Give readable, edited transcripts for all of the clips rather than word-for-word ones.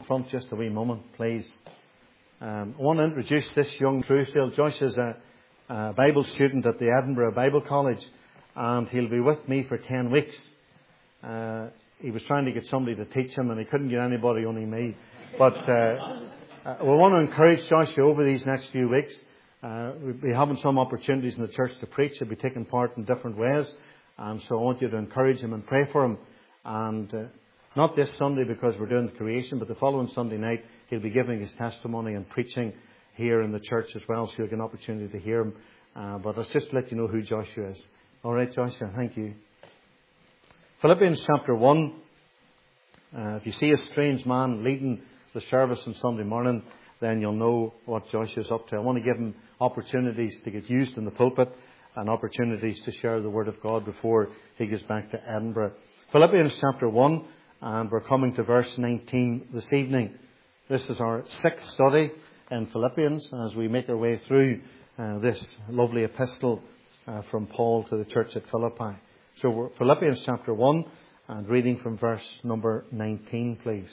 front just a wee moment, please. I want to introduce this young Truesdale. Josh is a Bible student at the Edinburgh Bible College, and he'll be with me for 10 weeks. He was trying to get somebody to teach him, and he couldn't get anybody, only me. But we want to encourage Joshua over these next few weeks. We'll be having some opportunities in the church to preach. He'll be taking part in different ways. And so I want you to encourage him and pray for him. And not this Sunday because we're doing the creation, but the following Sunday night he'll be giving his testimony and preaching here in the church as well. So you'll get an opportunity to hear him. But let's just let you know who Joshua is. All right, Joshua, thank you. Philippians chapter 1. If you see a strange man leading the service on Sunday morning, then you'll know what Joshua's up to. I want to give him opportunities to get used in the pulpit and opportunities to share the Word of God before he gets back to Edinburgh. Philippians chapter 1, and we're coming to verse 19 this evening. This is our sixth study in Philippians as we make our way through this lovely epistle from Paul to the church at Philippi. So we're Philippians chapter 1 and reading from verse number 19, please.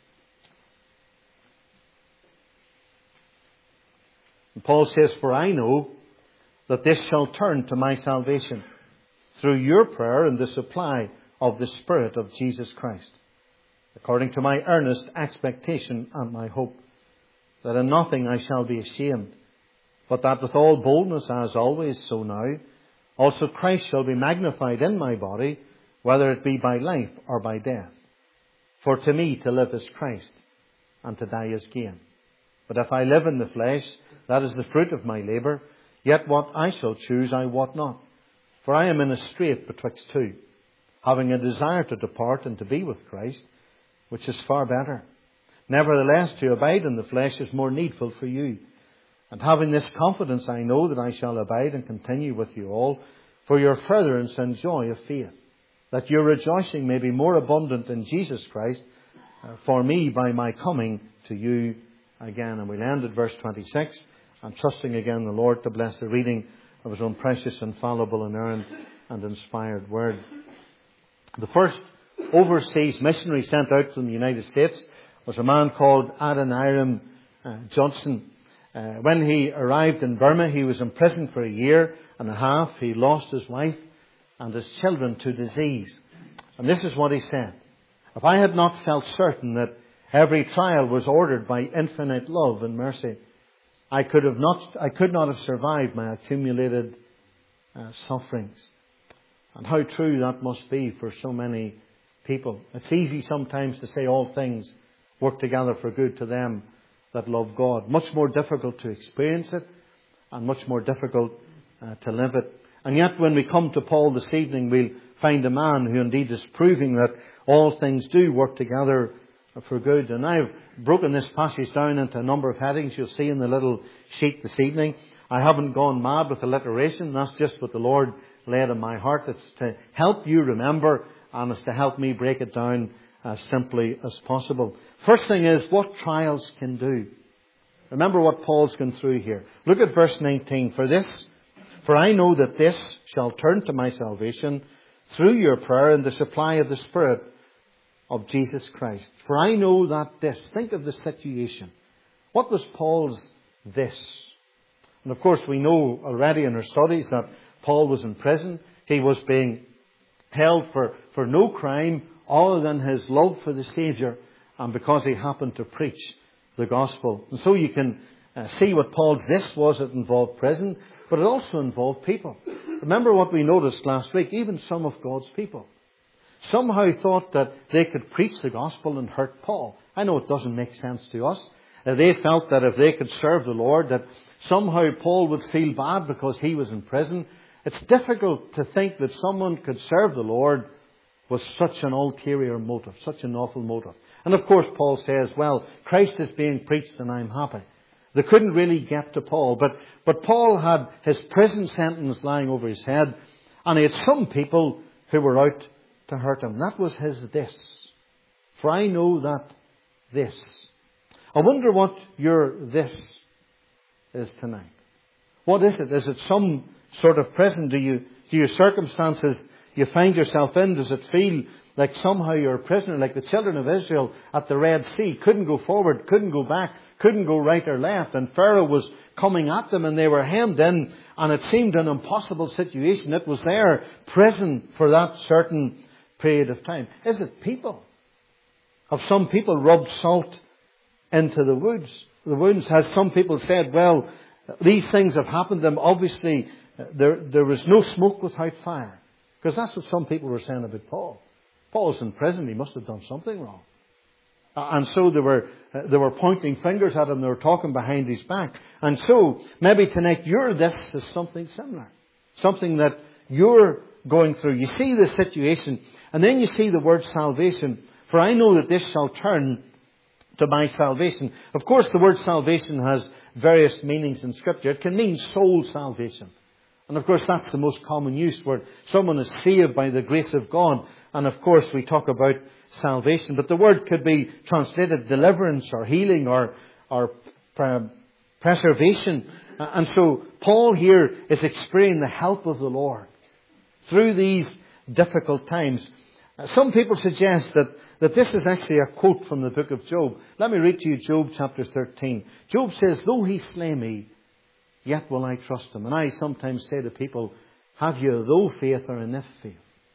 And Paul says, "For I know that this shall turn to my salvation through your prayer and the supply of the Spirit of Jesus Christ, according to my earnest expectation and my hope, that in nothing I shall be ashamed, but that with all boldness as always, so now, also Christ shall be magnified in my body, whether it be by life or by death. For to me to live is Christ, and to die is gain. But if I live in the flesh, that is the fruit of my labour, yet what I shall choose I wot not. For I am in a strait betwixt two, having a desire to depart and to be with Christ, which is far better. Nevertheless, to abide in the flesh is more needful for you. And having this confidence, I know that I shall abide and continue with you all for your furtherance and joy of faith, that your rejoicing may be more abundant in Jesus Christ for me by my coming to you again." And we'll end at verse 26, and trusting again the Lord to bless the reading of His own precious, infallible, inerrant and inspired word. The first overseas missionary sent out from the United States was a man called Adoniram Judson. When he arrived in Burma, he was imprisoned for 1.5 years. He lost his wife and his children to disease. And this is what he said: "If I had not felt certain that every trial was ordered by infinite love and mercy, I could not have survived my accumulated sufferings." And how true that must be for so many people. It's easy sometimes to say all things work together for good to them that love God. Much more difficult to experience it, and much more difficult to live it. And yet when we come to Paul this evening, we'll find a man who indeed is proving that all things do work together for good. And I've broken this passage down into a number of headings you'll see in the little sheet this evening. I haven't gone mad with alliteration. That's just what the Lord laid in my heart. It's to help you remember, and it's to help me break it down as simply as possible. First thing is what trials can do. Remember what Paul's gone through here. Look at verse 19. For I know that this shall turn to my salvation through your prayer and the supply of the Spirit of Jesus Christ. For I know that this. Think of the situation. What was Paul's this? And of course we know already in our studies that Paul was in prison. He was being held for no crime other than his love for the Saviour, and because he happened to preach the gospel. And so you can see what Paul's this was. It involved prison, but it also involved people. Remember what we noticed last week. Even some of God's people somehow thought that they could preach the gospel and hurt Paul. I know it doesn't make sense to us. They felt that if they could serve the Lord, that somehow Paul would feel bad because he was in prison. It's difficult to think that someone could serve the Lord with such an ulterior motive, such an awful motive. And of course Paul says, well, Christ is being preached and I'm happy. They couldn't really get to Paul. But Paul had his prison sentence lying over his head, and he had some people who were out to hurt him. That was his this. For I know that this. I wonder what your this is tonight. What is it? Is it some sort of prison? Do your circumstances you find yourself in, does it feel like somehow you're a prisoner, like the children of Israel at the Red Sea. Couldn't go forward, couldn't go back, couldn't go right or left. And Pharaoh was coming at them and they were hemmed in. And it seemed an impossible situation. It was their prison for that certain period of time. Is it people? Have some people rubbed salt into the wounds? The wounds. Have some people said, well, these things have happened to them. Obviously, there was no smoke without fire. Because that's what some people were saying about Paul. Paul's in prison. He must have done something wrong. And so they were pointing fingers at him. They were talking behind his back. And so maybe tonight this is something similar. Something that you're going through. You see the situation. And then you see the word salvation. For I know that this shall turn to my salvation. Of course, the word salvation has various meanings in Scripture. It can mean soul salvation. And of course, that's the most common use where someone is saved by the grace of God. And of course, we talk about salvation. But the word could be translated deliverance or healing or preservation. And so Paul here is experiencing the help of the Lord through these difficult times. Some people suggest that this is actually a quote from the book of Job. Let me read to you Job chapter 13. Job says, though he slay me, yet will I trust him. And I sometimes say to people, have you a though faith or an if faith?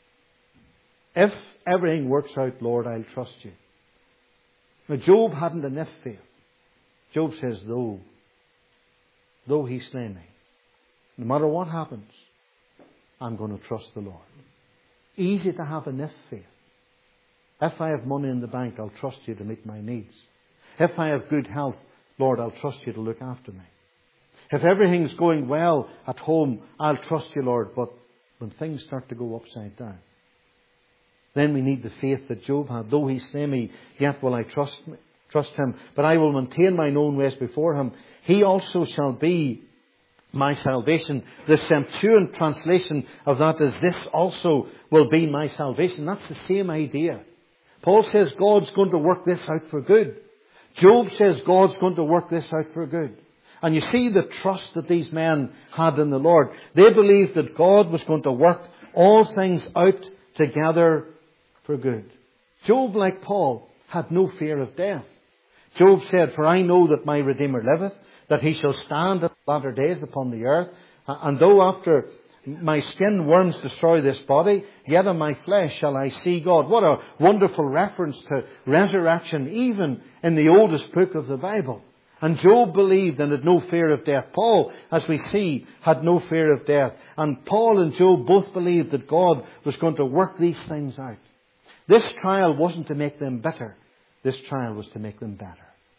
If everything works out, Lord, I'll trust you. Now, Job hadn't an if faith. Job says, though he slay me, no matter what happens, I'm going to trust the Lord. Easy to have an if faith. If I have money in the bank, I'll trust you to meet my needs. If I have good health, Lord, I'll trust you to look after me. If everything's going well at home, I'll trust you, Lord. But when things start to go upside down, then we need the faith that Job had. Though he slay me, yet will I trust him. But I will maintain mine own ways before him. He also shall be my salvation. The Septuagint translation of that is, this also will be my salvation. That's the same idea. Paul says God's going to work this out for good. Job says God's going to work this out for good. And you see the trust that these men had in the Lord. They believed that God was going to work all things out together for good. Job, like Paul, had no fear of death. Job said, for I know that my Redeemer liveth, that he shall stand at the latter days upon the earth. And though after my skin worms destroy this body, yet in my flesh shall I see God. What a wonderful reference to resurrection, even in the oldest book of the Bible. And Job believed and had no fear of death. Paul, as we see, had no fear of death. And Paul and Job both believed that God was going to work these things out. This trial wasn't to make them bitter. This trial was to make them better.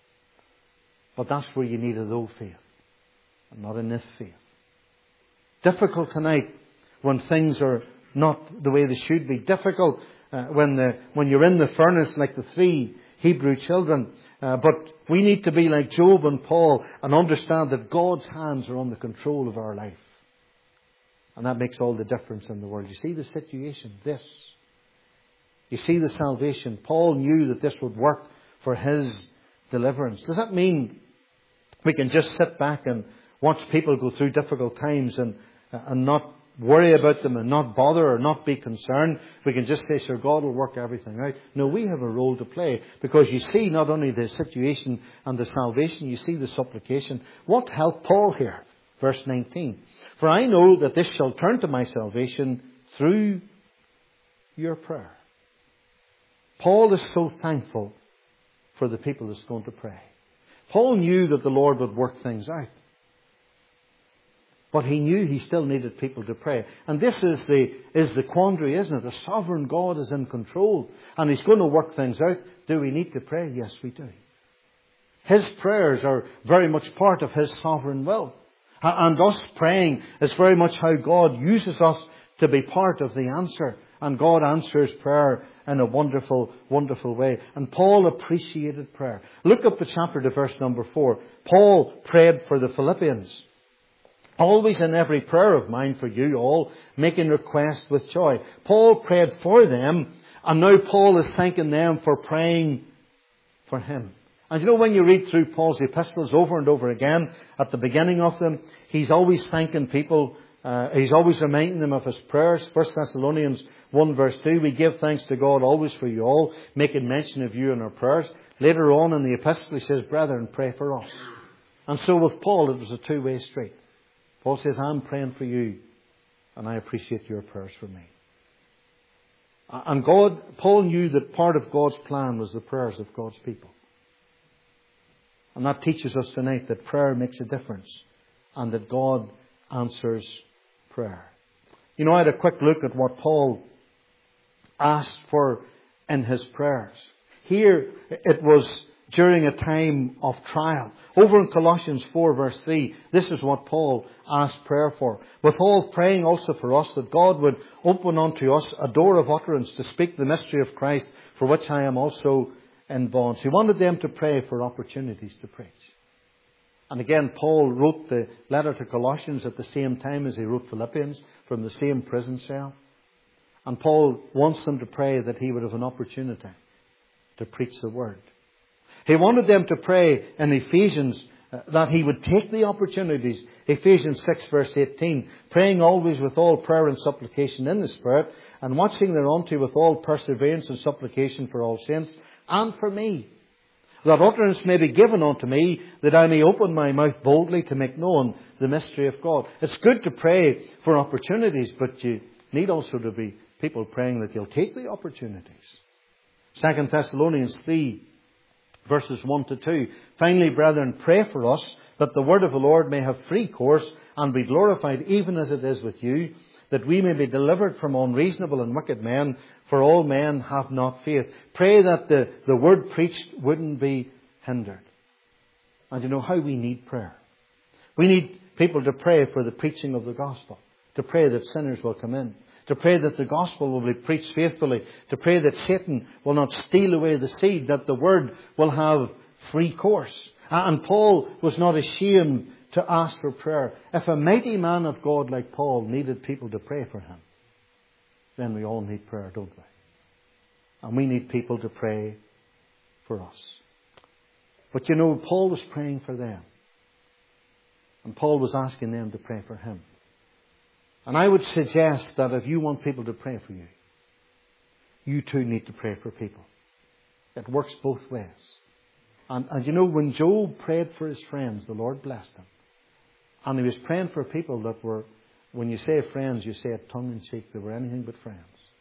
But that's where you need a though faith, and not an if faith. Difficult tonight when things are not the way they should be. Difficult when you're in the furnace like the 3 Hebrew children. But we need to be like Job and Paul and understand that God's hands are on the control of our life. And that makes all the difference in the world. You see the situation, this. You see the salvation. Paul knew that this would work for his deliverance. Does that mean we can just sit back and watch people go through difficult times and not worry about them and not bother or not be concerned? We can just say, sure, God will work everything out. No, we have a role to play, because you see not only the situation and the salvation, you see the supplication. What helped Paul here? Verse 19. For I know that this shall turn to my salvation through your prayer. Paul is so thankful for the people that's going to pray. Paul knew that the Lord would work things out. But he knew he still needed people to pray. And this is the quandary, isn't it? A sovereign God is in control. And He's going to work things out. Do we need to pray? Yes, we do. His prayers are very much part of His sovereign will. And us praying is very much how God uses us to be part of the answer. And God answers prayer in a wonderful, wonderful way. And Paul appreciated prayer. Look up the chapter to verse number 4. Paul prayed for the Philippians. Always in every prayer of mine for you all, making request with joy. Paul prayed for them, and now Paul is thanking them for praying for him. And you know, when you read through Paul's epistles over and over again, at the beginning of them, he's always thanking people He's always reminding them of his prayers. 1 Thessalonians 1 verse 2, we give thanks to God always for you all, making mention of you in our prayers. Later on in the epistle he says, brethren, pray for us. And so with Paul it was a two-way street. Paul says, I'm praying for you, and I appreciate your prayers for me. And Paul knew that part of God's plan was the prayers of God's people. And that teaches us tonight that prayer makes a difference, and that God answers prayer. You know, I had a quick look at what Paul asked for in his prayers. Here it was during a time of trial. Over in Colossians 4 verse 3, this is what Paul asked prayer for. Withal praying also for us that God would open unto us a door of utterance to speak the mystery of Christ, for which I am also in bonds. He wanted them to pray for opportunities to preach. And again, Paul wrote the letter to Colossians at the same time as he wrote Philippians from the same prison cell. And Paul wants them to pray that he would have an opportunity to preach the word. He wanted them to pray in Ephesians that he would take the opportunities. Ephesians 6 verse 18. Praying always with all prayer and supplication in the Spirit, and watching thereunto with all perseverance and supplication for all saints, and for me, that utterance may be given unto me, that I may open my mouth boldly to make known the mystery of God. It's good to pray for opportunities, but you need also to be people praying that you'll take the opportunities. 2 Thessalonians 3 verses 1 to 2. Finally, brethren, pray for us, that the word of the Lord may have free course, and be glorified even as it is with you, that we may be delivered from unreasonable and wicked men, for all men have not faith. Pray that the word preached wouldn't be hindered. And you know how we need prayer. We need people to pray for the preaching of the gospel, to pray that sinners will come in, to pray that the gospel will be preached faithfully, to pray that Satan will not steal away the seed, that the word will have free course. And Paul was not ashamed to ask for prayer. If a mighty man of God like Paul needed people to pray for him, then we all need prayer, don't we? And we need people to pray for us. But you know, Paul was praying for them. And Paul was asking them to pray for him. And I would suggest that if you want people to pray for you, you too need to pray for people. It works both ways. And you know, when Job prayed for his friends, the Lord blessed him. And he was praying for people that were, when you say friends, you say it tongue in cheek, they were anything but friends.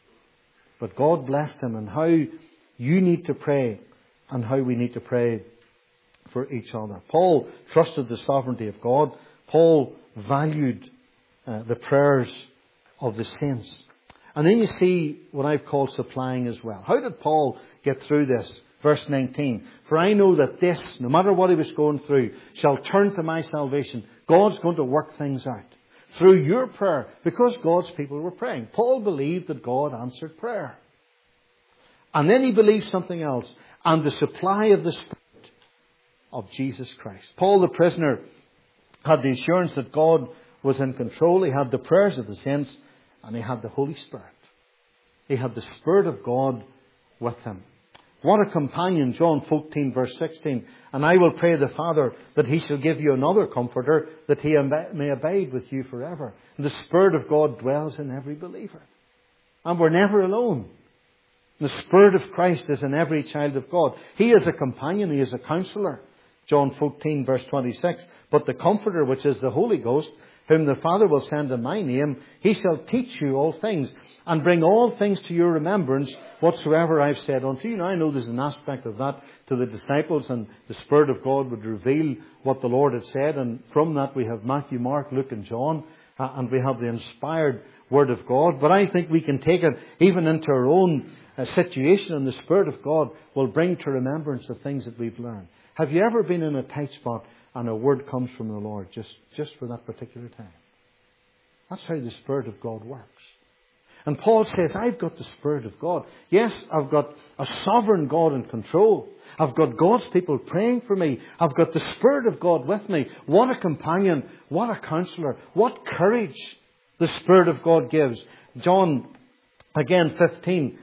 But God blessed him, and how you need to pray and how we need to pray for each other. Paul trusted the sovereignty of God. Paul valued the prayers of the saints. And then you see what I've called supplying as well. How did Paul get through this? Verse 19. For I know that this, no matter what he was going through, shall turn to my salvation. God's going to work things out through your prayer, because God's people were praying. Paul believed that God answered prayer. And then he believed something else. And the supply of the Spirit of Jesus Christ. Paul the prisoner had the assurance that God was in control. He had the prayers of the saints, and he had the Holy Spirit. He had the Spirit of God with him. What a companion, John 14 verse 16. And I will pray the Father that he shall give you another comforter, that he may abide with you forever. And the Spirit of God dwells in every believer. And we're never alone. The Spirit of Christ is in every child of God. He is a companion. He is a counselor. John 14 verse 26. But the Comforter, which is the Holy Ghost, whom the Father will send in my name, he shall teach you all things, and bring all things to your remembrance, whatsoever I've said unto you. Now I know there's an aspect of that to the disciples, and the Spirit of God would reveal what the Lord had said, and from that we have Matthew, Mark, Luke and John, and we have the inspired Word of God. But I think we can take it even into our own situation, and the Spirit of God will bring to remembrance the things that we've learned. Have you ever been in a tight spot and a word comes from the Lord just for that particular time? That's how the Spirit of God works. And Paul says, I've got the Spirit of God. Yes, I've got a sovereign God in control. I've got God's people praying for me. I've got the Spirit of God with me. What a companion. What a counselor. What courage the Spirit of God gives. John 15,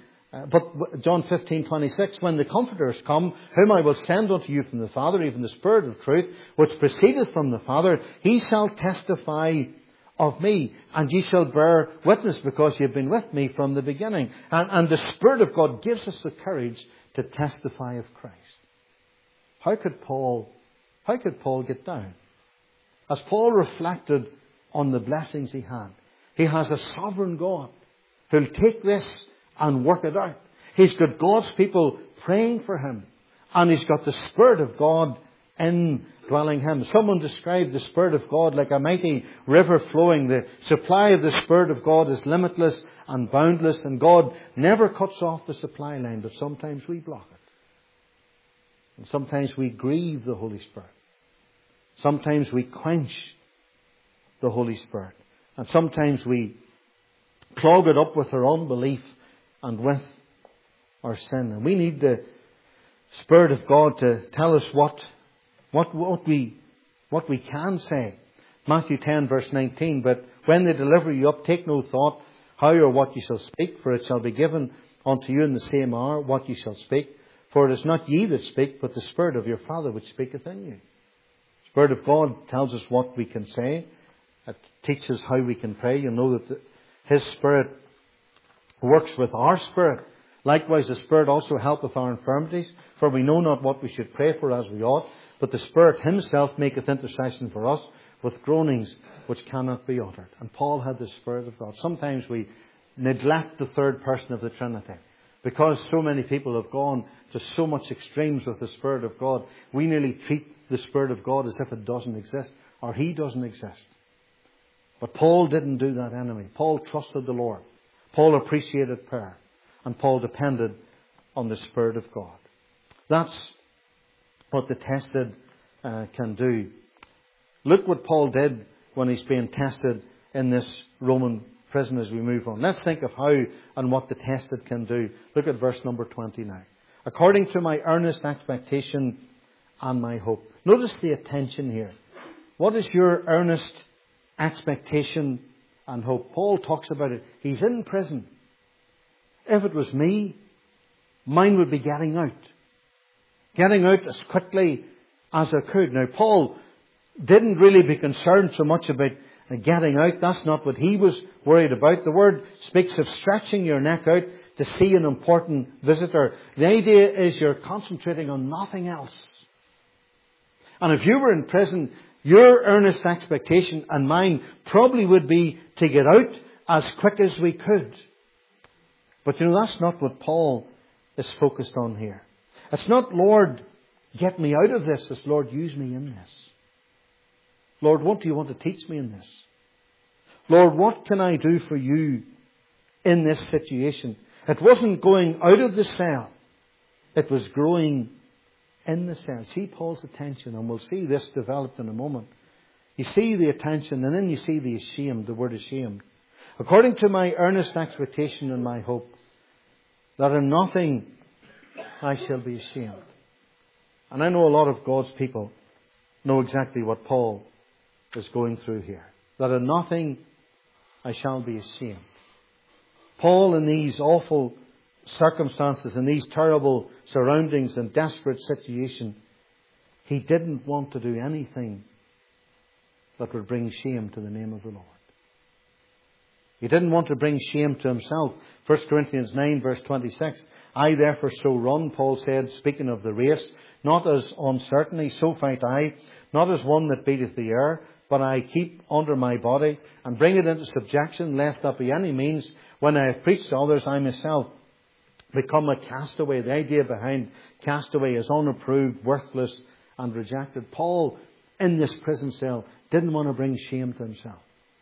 26, when the Comforter is come, whom I will send unto you from the Father, even the Spirit of truth, which proceedeth from the Father, he shall testify of me, and ye shall bear witness because ye have been with me from the beginning. And the Spirit of God gives us the courage to testify of Christ. How could Paul get down? As Paul reflected on the blessings he had, he has a sovereign God who'll take this and work it out. He's got God's people praying for him, and he's got the Spirit of God indwelling him. Someone described the Spirit of God like a mighty river flowing. The supply of the Spirit of God is limitless and boundless, and God never cuts off the supply line, but sometimes we block it. And sometimes we grieve the Holy Spirit. Sometimes we quench the Holy Spirit. And sometimes we clog it up with our unbelief and with our sin. And we need the Spirit of God to tell us what we can say. Matthew 10 verse 19, but when they deliver you up, take no thought how or what you shall speak, for it shall be given unto you in the same hour what you shall speak. For it is not ye that speak, but the Spirit of your Father which speaketh in you. The Spirit of God tells us what we can say. It teaches how we can pray. You know that His Spirit works with our spirit. Likewise, the Spirit also helpeth our infirmities, for we know not what we should pray for as we ought, but the Spirit Himself maketh intercession for us with groanings which cannot be uttered. And Paul had the Spirit of God. Sometimes we neglect the third person of the Trinity. Because so many people have gone to so much extremes with the Spirit of God, we nearly treat the Spirit of God as if it doesn't exist, or He doesn't exist. But Paul didn't do that anyway. Paul trusted the Lord. Paul appreciated prayer. And Paul depended on the Spirit of God. That's what the tested can do. Look what Paul did when he's being tested in this Roman prison as we move on. Let's think of how and what the tested can do. Look at verse number 20 now. According to my earnest expectation and my hope. Notice the attention here. What is your earnest expectation and hope? Paul talks about it. He's in prison. If it was me, mine would be getting out. Getting out as quickly as I could. Now, Paul didn't really be concerned so much about getting out. That's not what he was worried about. The word speaks of stretching your neck out to see an important visitor. The idea is you're concentrating on nothing else. And if you were in prison, your earnest expectation and mine probably would be to get out as quick as we could. But you know, that's not what Paul is focused on here. It's not, Lord, get me out of this. It's, Lord, use me in this. Lord, what do you want to teach me in this? Lord, what can I do for you in this situation? It wasn't going out of the cell. It was growing in the cell. See Paul's attention, and we'll see this developed in a moment. You see the attention, and then you see the ashamed, the word ashamed. According to my earnest expectation and my hope, that in nothing I shall be ashamed. And I know a lot of God's people know exactly what Paul is going through here. That in nothing I shall be ashamed. Paul, in these awful circumstances, in these terrible surroundings and desperate situation, he didn't want to do anything that would bring shame to the name of the Lord. He didn't want to bring shame to himself. 1 Corinthians 9 verse 26. I therefore so run, Paul said, speaking of the race, not as uncertainly, so fight I, not as one that beateth the air, but I keep under my body and bring it into subjection, lest that by any means, when I have preached to others, I myself become a castaway. The idea behind castaway is unapproved, worthless and rejected. Paul, in this prison cell, didn't want to bring shame to himself.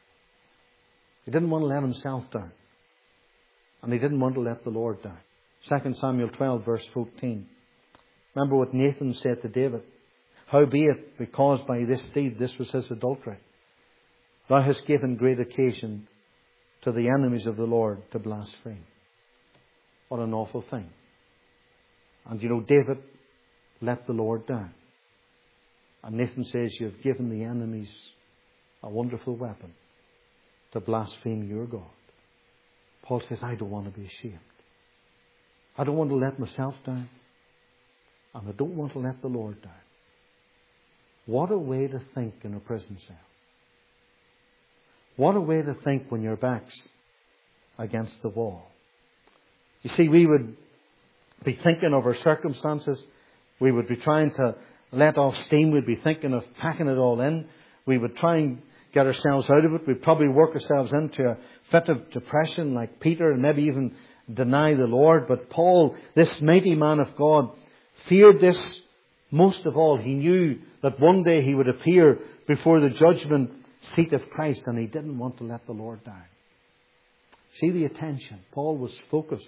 He didn't want to let himself down. And he didn't want to let the Lord down. 2 Samuel 12 verse 14. Remember what Nathan said to David. Howbeit, because by this deed, this was his adultery, thou hast given great occasion to the enemies of the Lord to blaspheme. What an awful thing. And you know, David let the Lord down. And Nathan says, you have given the enemies a wonderful weapon to blaspheme your God. Paul says, I don't want to be ashamed. I don't want to let myself down. And I don't want to let the Lord down. What a way to think in a prison cell. What a way to think when your back's against the wall. You see, we would be thinking of our circumstances. We would be trying to let off steam. We'd be thinking of packing it all in. We would try and get ourselves out of it. We'd probably work ourselves into a fit of depression like Peter, and maybe even deny the Lord. But Paul, this mighty man of God, feared this most of all. He knew that one day he would appear before the judgment seat of Christ, and he didn't want to let the Lord down. See the attention. Paul was focused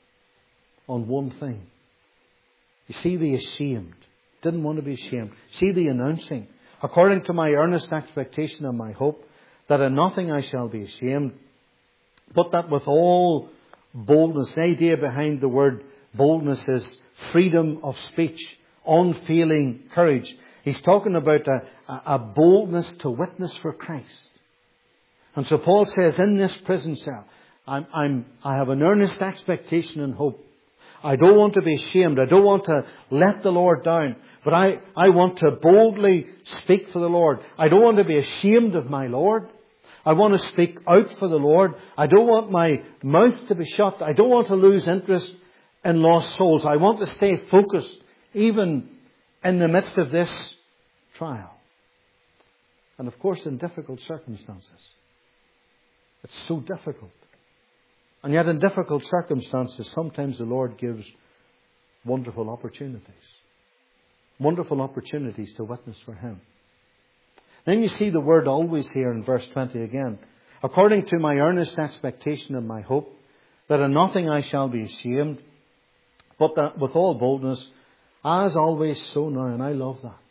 on one thing. You see the ashamed. Didn't want to be ashamed. See the announcing. According to my earnest expectation and my hope, that in nothing I shall be ashamed, but that with all boldness. The idea behind the word boldness is freedom of speech, unfailing courage. He's talking about a boldness to witness for Christ. And so Paul says, in this prison cell, I have an earnest expectation and hope. I don't want to be ashamed. I don't want to let the Lord down. But I want to boldly speak for the Lord. I don't want to be ashamed of my Lord. I want to speak out for the Lord. I don't want my mouth to be shut. I don't want to lose interest in lost souls. I want to stay focused even in the midst of this trial. And of course in difficult circumstances. It's so difficult. And yet in difficult circumstances, sometimes the Lord gives wonderful opportunities. Wonderful opportunities to witness for Him. Then you see the word always here in verse 20 again. According to my earnest expectation and my hope, that in nothing I shall be ashamed, but that with all boldness, as always, so now. And I love that.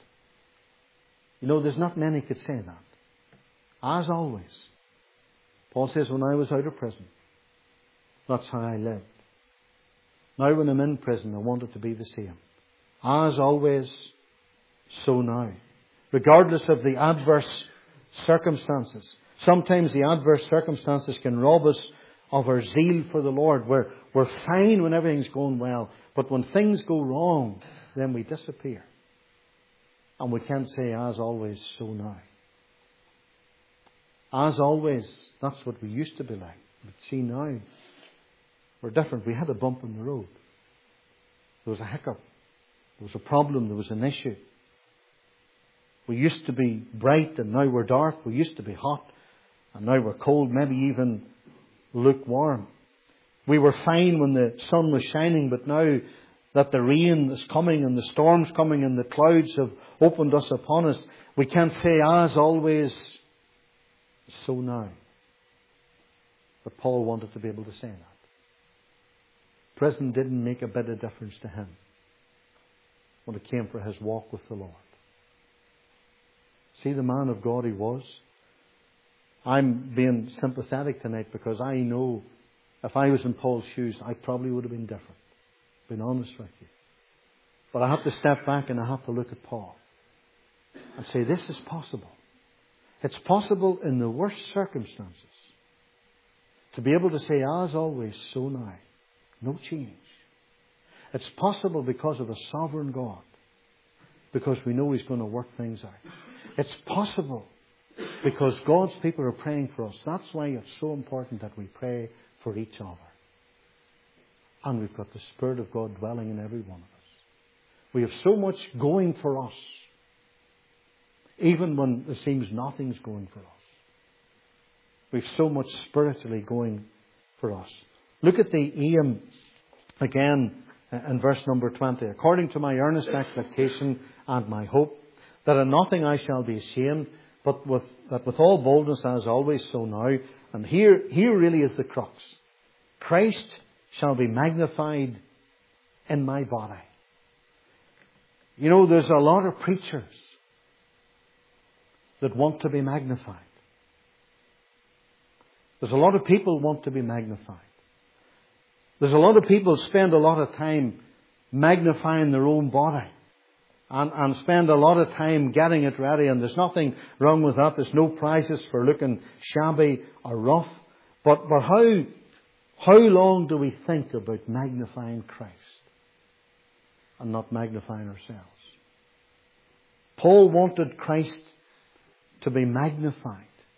You know, there's not many could say that. As always. Paul says, when I was out of prison, that's how I lived. Now when I'm in prison, I want it to be the same. As always, so now. Regardless of the adverse circumstances. Sometimes the adverse circumstances can rob us of our zeal for the Lord. We're fine when everything's going well. But when things go wrong, then we disappear. And we can't say, as always, so now. As always, that's what we used to be like. But see now, we're different. We had a bump in the road. There was a hiccup. There was a problem. There was an issue. We used to be bright and now we're dark. We used to be hot and now we're cold, maybe even lukewarm. We were fine when the sun was shining, but now that the rain is coming and the storm's coming and the clouds have opened us upon us, we can't say, as always, so now. But Paul wanted to be able to say that. Prison didn't make a bit of difference to him when it came for his walk with the Lord. See the man of God he was? I'm being sympathetic tonight because I know if I was in Paul's shoes, I probably would have been different. Being honest with you. But I have to step back and I have to look at Paul and say, this is possible. It's possible in the worst circumstances to be able to say, as always, so now. No change. It's possible because of a sovereign God. Because we know He's going to work things out. It's possible because God's people are praying for us. That's why it's so important that we pray for each other. And we've got the Spirit of God dwelling in every one of us. We have so much going for us. Even when there seems nothing's going for us. We've so much spiritually going for us. Look at the aim again in verse number 20. According to my earnest expectation and my hope, that in nothing I shall be ashamed, but with all boldness as always, so now. And here really is the crux. Christ shall be magnified in my body. You know, there's a lot of preachers that want to be magnified. There's a lot of people who want to be magnified. There's a lot of people who spend a lot of time magnifying their own body. And spend a lot of time getting it ready. And there's nothing wrong with that. There's no prizes for looking shabby or rough. But how long do we think about magnifying Christ and not magnifying ourselves? Paul wanted Christ to be magnified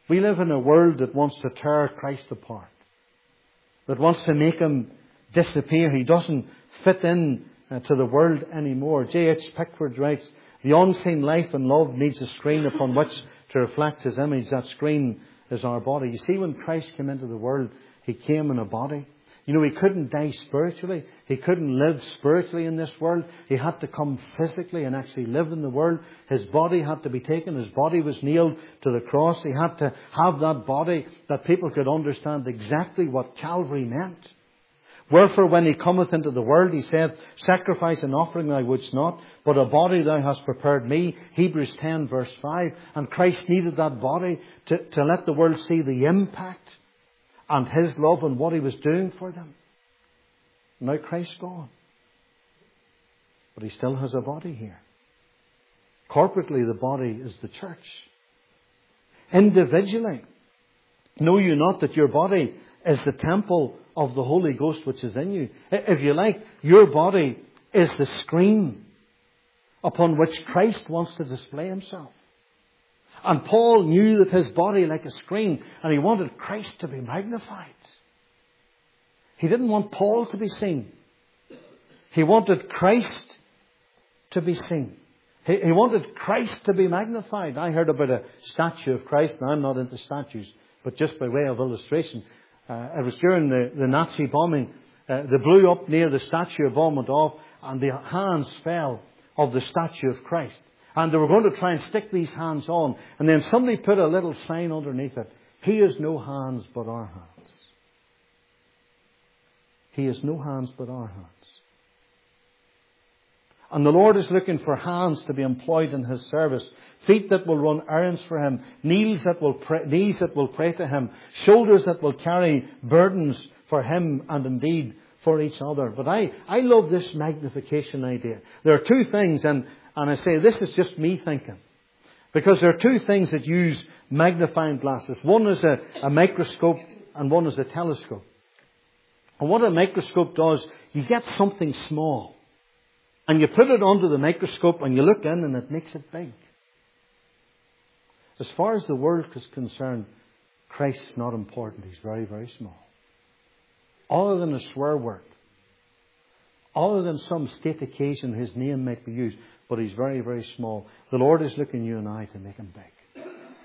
We live in a world that wants to tear Christ apart, that wants to make Him disappear. He doesn't fit in to the world anymore. J.H. Pickford writes, the unseen life and love needs a screen upon which to reflect His image. That screen is our body. You see, when Christ came into the world, He came in a body. You know, He couldn't die spiritually. He couldn't live spiritually in this world. He had to come physically and actually live in the world. His body had to be taken. His body was nailed to the cross. He had to have that body that people could understand exactly what Calvary meant. Wherefore, when He cometh into the world, He saith, sacrifice and offering thou wouldst not, but a body thou hast prepared me. Hebrews 10 verse 5. And Christ needed that body to let the world see the impact and His love and what He was doing for them. Now Christ's gone. But He still has a body here. Corporately, the body is the church. Individually, know you not that your body is the temple of the Holy Ghost which is in you? If you like, your body is the screen upon which Christ wants to display Himself. And Paul knew that his body like a screen, and he wanted Christ to be magnified. He didn't want Paul to be seen. He wanted Christ to be seen. He wanted Christ to be magnified. I heard about a statue of Christ. Now, I'm not into statues, but just by way of illustration. It was during the Nazi bombing. They blew up near the statue, a bomb went off, and the hands fell of the statue of Christ. And they were going to try and stick these hands on. And then somebody put a little sign underneath it. He has no hands but our hands. He has no hands but our hands. And the Lord is looking for hands to be employed in His service. Feet that will run errands for Him. Knees that will pray to Him. Shoulders that will carry burdens for Him and indeed for each other. But I love this magnification idea. There are two things, and I say this is just me thinking. Because there are two things that use magnifying glasses. One is a microscope and one is a telescope. And what a microscope does, you get something small. And you put it under the microscope and you look in and it makes it big. As far as the world is concerned, Christ is not important. He's very, very small. Other than a swear word. Other than some state occasion His name might be used. But He's very, very small. The Lord is looking you and I to make Him big.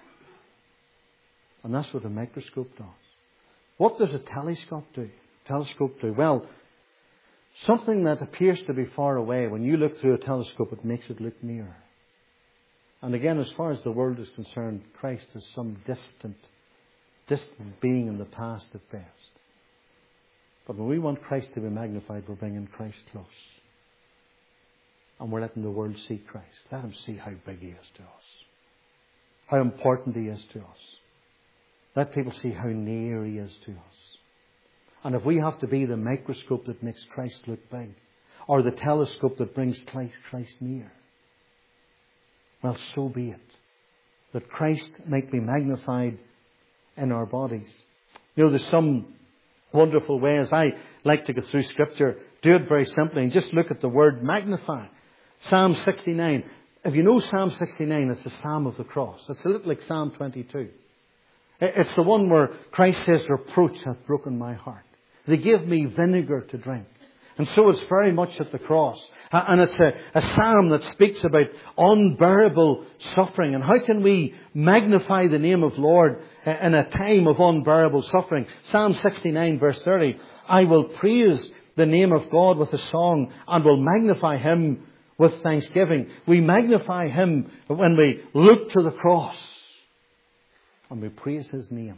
And that's what a microscope does. What does a telescope do? Well, something that appears to be far away, when you look through a telescope, it makes it look nearer. And again, as far as the world is concerned, Christ is some distant being in the past at best. But when we want Christ to be magnified, we're bringing Christ close. And we're letting the world see Christ. Let them see how big He is to us. How important He is to us. Let people see how near He is to us. And if we have to be the microscope that makes Christ look big, or the telescope that brings Christ near, well, so be it. That Christ might be magnified in our bodies. You know, there's some wonderful ways. I like to go through Scripture, do it very simply, and just look at the word magnify. Psalm 69. If you know Psalm 69, it's a psalm of the cross. It's a little like Psalm 22. It's the one where Christ says, reproach hath broken my heart. They gave me vinegar to drink. And so it's very much at the cross. And it's a psalm that speaks about unbearable suffering. And how can we magnify the name of Lord in a time of unbearable suffering? Psalm 69 verse 30. I will praise the name of God with a song and will magnify Him with thanksgiving. We magnify Him when we look to the cross and we praise His name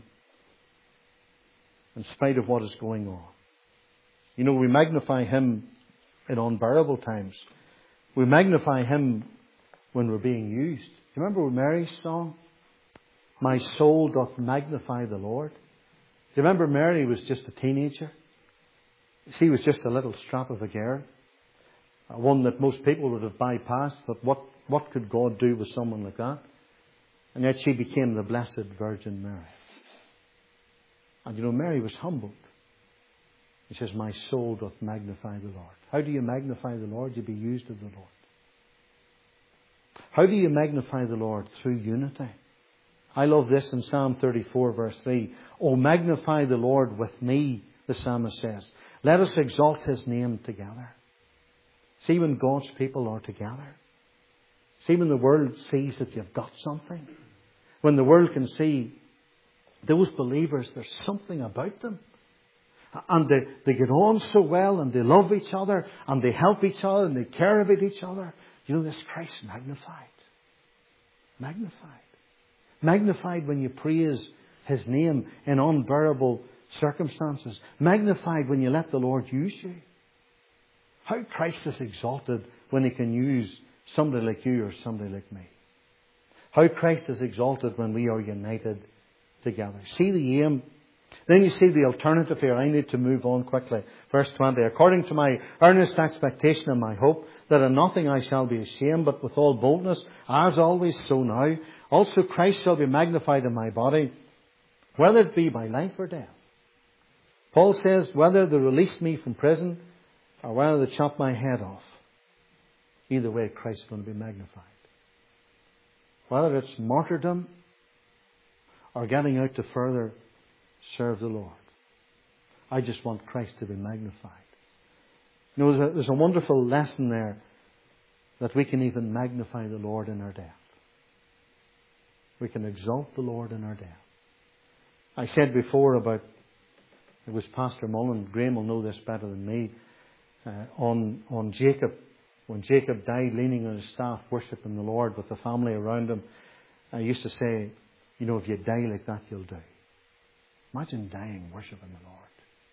in spite of what is going on. You know, we magnify Him in unbearable times. We magnify Him when we're being used. Do you remember Mary's song? My soul doth magnify the Lord. Do you remember Mary was just a teenager? She was just a little strap of a girl. One that most people would have bypassed. But what could God do with someone like that? And yet she became the Blessed Virgin Mary. And you know, Mary was humbled. It says, my soul doth magnify the Lord. How do you magnify the Lord? You be used of the Lord. How do you magnify the Lord? Through unity I love this in Psalm 34 verse 3. Oh, magnify the Lord with me, the psalmist says. Let us exalt His name together. See, when God's people are together. See, when the world sees that you've got something. When the world can see those believers, there's something about them. And they get on so well, and they love each other, and they help each other, and they care about each other. You know, this Christ magnified. Magnified. Magnified when you praise His name in unbearable circumstances. Magnified when you let the Lord use you. How Christ is exalted when He can use somebody like you or somebody like me. How Christ is exalted when we are united together. See the aim. Then you see the alternative here. I need to move on quickly. Verse 20. According to my earnest expectation and my hope, that in nothing I shall be ashamed, but with all boldness, as always, so now, also Christ shall be magnified in my body, whether it be by life or death. Paul says, whether they release me from prison, or whether they chop my head off, either way, Christ is going to be magnified. Whether it's martyrdom, or getting out to further serve the Lord. I just want Christ to be magnified. You know, there's a wonderful lesson there that we can even magnify the Lord in our death. We can exalt the Lord in our death. I said before about, it was Pastor Mullen, Graham will know this better than me, on Jacob. When Jacob died leaning on his staff, worshipping the Lord with the family around him, I used to say, you know, if you die like that, you'll die. Imagine dying worshipping the Lord.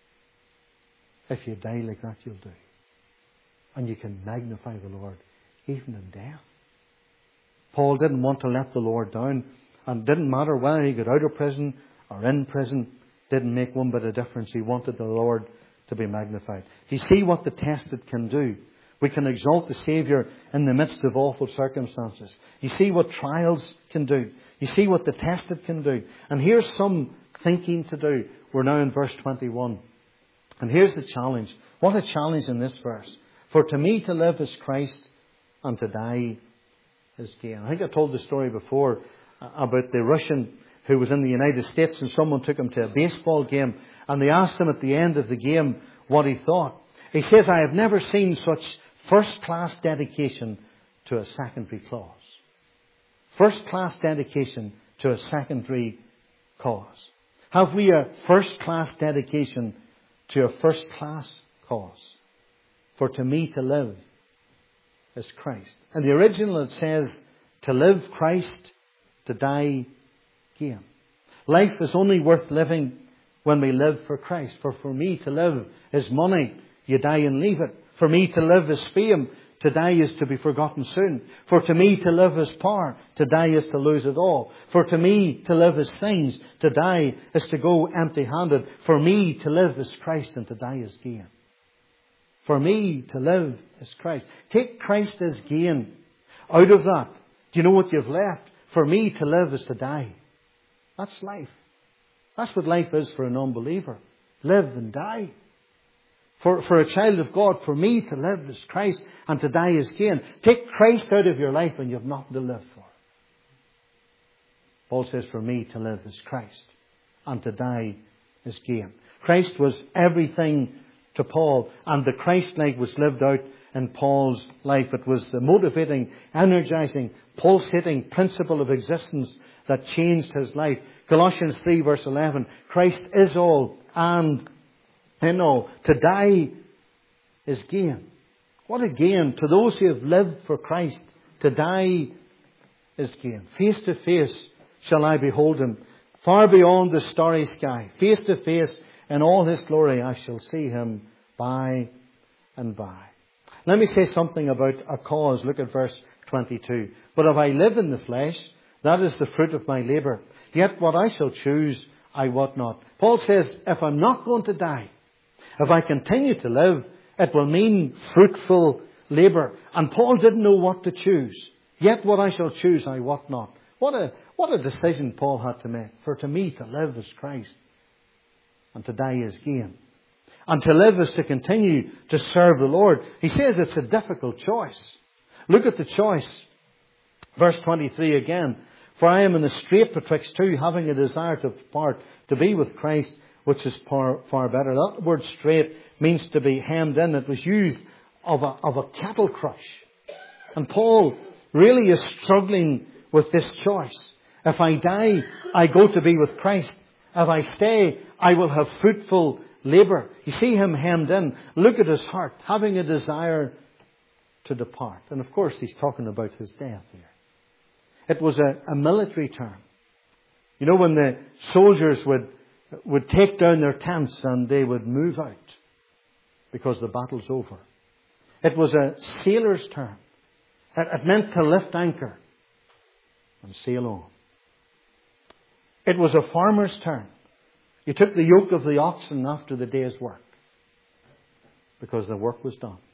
If you die like that, you'll die. And you can magnify the Lord even in death. Paul didn't want to let the Lord down. And it didn't matter whether he got out of prison or in prison. Didn't make one bit of difference. He wanted the Lord to be magnified. You see what the tested can do. We can exalt the Saviour in the midst of awful circumstances. You see what trials can do. You see what the tested can do. And here's some thinking to do. We're now in verse 21. And here's the challenge. What a challenge in this verse. For to me to live is Christ, and to die is gain. I think I told the story before about the Russian who was in the United States, and someone took him to a baseball game, and they asked him at the end of the game what he thought. He says, I have never seen such first-class dedication to a secondary cause. First-class dedication to a secondary cause. Have we a first-class dedication to a first-class cause? For to me to live is Christ. In the original it says, to live Christ, to die gain. Life is only worth living when we live for Christ. For me to live is money. You die and leave it. For me to live is fame. To die is to be forgotten soon. For to me to live is power. To die is to lose it all. For to me to live is things. To die is to go empty-handed. For me to live is Christ, and to die is gain. For me to live is Christ. Take Christ as gain. Out of that, do you know what you've left? For me to live is to die. That's life. That's what life is for a non-believer. Live and die. For a child of God, for me to live is Christ, and to die is gain. Take Christ out of your life and you have nothing to live for. Paul says, for me to live is Christ, and to die is gain. Christ was everything to Paul, and the Christ-like was lived out in Paul's life. It was the motivating, energizing, pulse-hitting principle of existence that changed his life. Colossians 3 verse 11, Christ is all and in all. To die is gain. What a gain. To those who have lived for Christ, to die is gain. Face to face shall I behold Him, far beyond the starry sky. Face to face in all His glory I shall see Him by and by. Let me say something about a cause. Look at verse 22. But if I live in the flesh, that is the fruit of my labour. Yet what I shall choose, I wot not. Paul says, if I'm not going to die, if I continue to live, it will mean fruitful labour. And Paul didn't know what to choose. Yet what I shall choose, I wot not. What a decision Paul had to make. For to me to live is Christ, and to die is gain. And to live is to continue to serve the Lord. He says it's a difficult choice. Look at the choice. Verse 23 again. For I am in a strait betwixt two, having a desire to depart, to be with Christ, which is far, far better. That word strait means to be hemmed in. It was used of a cattle crush. And Paul really is struggling with this choice. If I die, I go to be with Christ. If I stay, I will have fruitful labour. You see him hemmed in. Look at his heart, having a desire to depart. And of course he's talking about his death here. It was a military term. You know, when the soldiers would take down their tents and they would move out because the battle's over. It was a sailor's term. It meant to lift anchor and sail on. It was a farmer's term. You took the yoke of the oxen after the day's work because the work was done.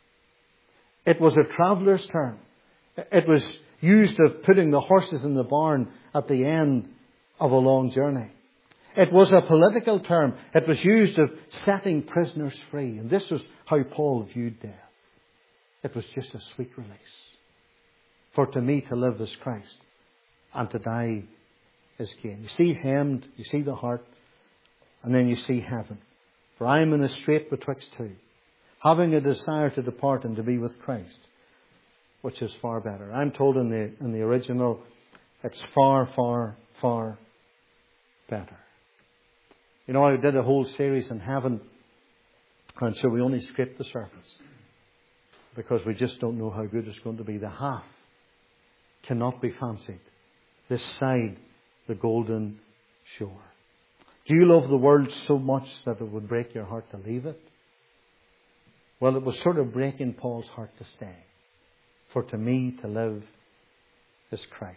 It was a traveller's term. It was used of putting the horses in the barn at the end of a long journey. It was a political term. It was used of setting prisoners free. And this was how Paul viewed death. It was just a sweet release. For to me to live is Christ, and to die is gain. You see hemmed, you see the heart, and then you see heaven. For I am in a strait betwixt two, having a desire to depart and to be with Christ, which is far better. I'm told in the original, it's far, far, far better. You know, I did a whole series in heaven, and so we only scraped the surface, because we just don't know how good it's going to be. The half cannot be fancied this side the golden shore. Do you love the world so much that it would break your heart to leave it? Well, it was sort of breaking Paul's heart to stay. For to me to live is Christ.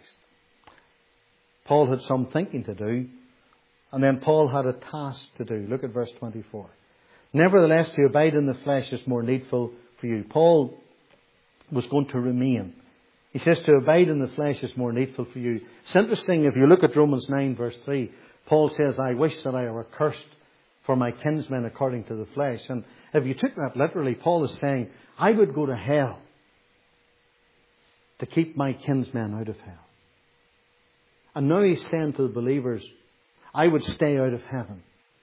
Paul had some thinking to do, and then Paul had a task to do. Look at verse 24. Nevertheless, to abide in the flesh is more needful for you. Paul was going to remain. He says to abide in the flesh is more needful for you. It's interesting, if you look at Romans 9 verse 3, Paul says, I wish that I were accursed for my kinsmen according to the flesh. And if you took that literally, Paul is saying, I would go to hell to keep my kinsmen out of hell. And now he's saying to the believers, I would stay out of heaven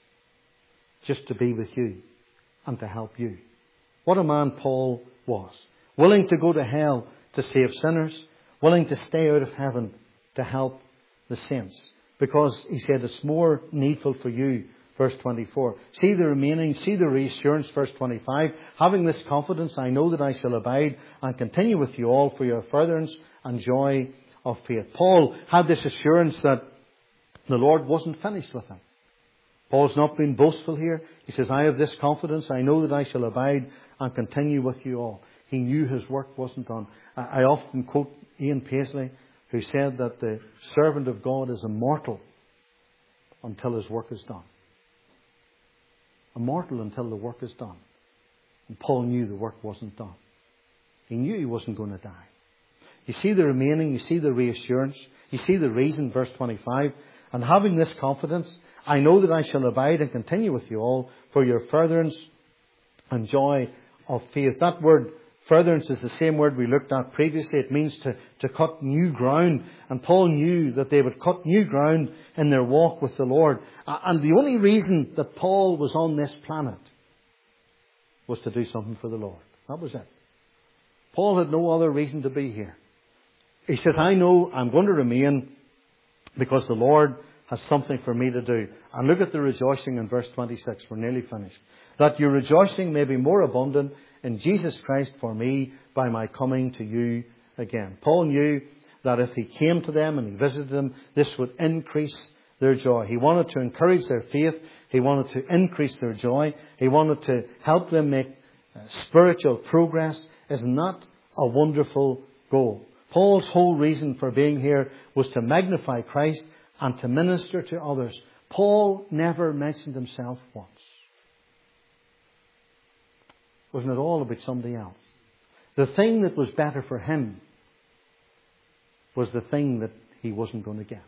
just to be with you and to help you. What a man Paul was. Willing to go to hell to save sinners. Willing to stay out of heaven to help the saints. Because he said it's more needful for you. Verse 24. See the remaining, see the reassurance. Verse 25. Having this confidence, I know that I shall abide and continue with you all for your furtherance and joy of faith. Paul had this assurance that the Lord wasn't finished with him. Paul's not being boastful here. He says, I have this confidence. I know that I shall abide and continue with you all. He knew his work wasn't done. I often quote Ian Paisley, who said that the servant of God is immortal until his work is done. Immortal until the work is done. And Paul knew the work wasn't done. He knew he wasn't going to die. You see the remaining, you see the reassurance, you see the reason, verse 25. And having this confidence, I know that I shall abide and continue with you all for your furtherance and joy of faith. That word furtherance is the same word we looked at previously. It means to cut new ground. And Paul knew that they would cut new ground in their walk with the Lord. And the only reason that Paul was on this planet was to do something for the Lord. That was it. Paul had no other reason to be here. He says, I know I'm going to remain because the Lord has something for me to do. And look at the rejoicing in verse 26. We're nearly finished. That your rejoicing may be more abundant in Jesus Christ for me by my coming to you again. Paul knew that if he came to them and he visited them, this would increase their joy. He wanted to encourage their faith. He wanted to increase their joy. He wanted to help them make spiritual progress. Isn't that a wonderful goal? Paul's whole reason for being here was to magnify Christ and to minister to others. Paul never mentioned himself once. Wasn't it all about somebody else? The thing that was better for him was the thing that he wasn't going to get.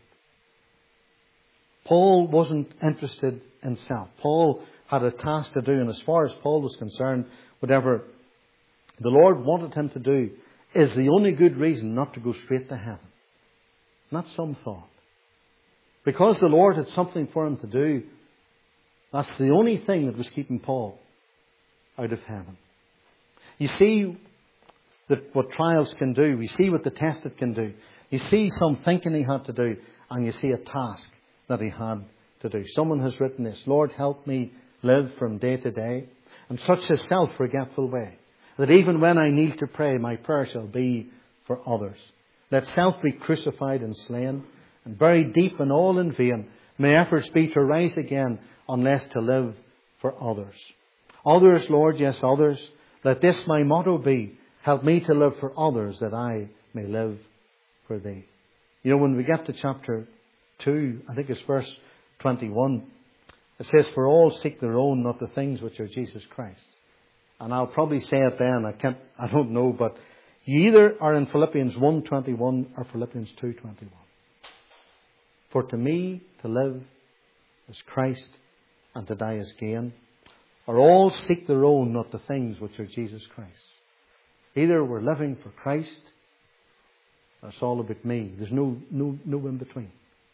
Paul wasn't interested in self. Paul had a task to do, and as far as Paul was concerned, whatever the Lord wanted him to do is the only good reason not to go straight to heaven. not some thought. Because the Lord had something for him to do, that's the only thing that was keeping Paul out of heaven. You see what trials can do. We see what the tested can do. You see some thinking he had to do, and you see a task that he had to do. Someone has written this: Lord, help me live from day to day in such a self-forgetful way that even when I kneel to pray, my prayer shall be for others. Let self be crucified and slain, and buried deep and all in vain. May efforts be to rise again, unless to live for others. Others, Lord, yes, others. Let this my motto be: help me to live for others, that I may live for thee. You know, when we get to chapter 2, I think it's verse 21, it says, for all seek their own, not the things which are Jesus Christ. And I'll probably say it then, I don't know, but you either are in Philippians 1:21 or Philippians 2:21. For to me to live is Christ, and to die is gain. Or all seek their own, not the things which are Jesus Christ. Either we're living for Christ, or it's all about me. There's no in between.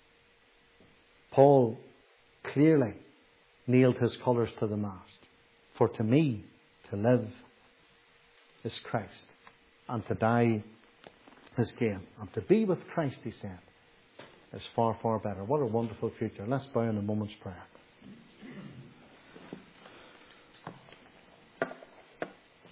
Paul clearly nailed his colours to the mast. For to me to live is Christ, and to die is gain. And to be with Christ, he said, is far, far better. What a wonderful future. Let's bow in a moment's prayer.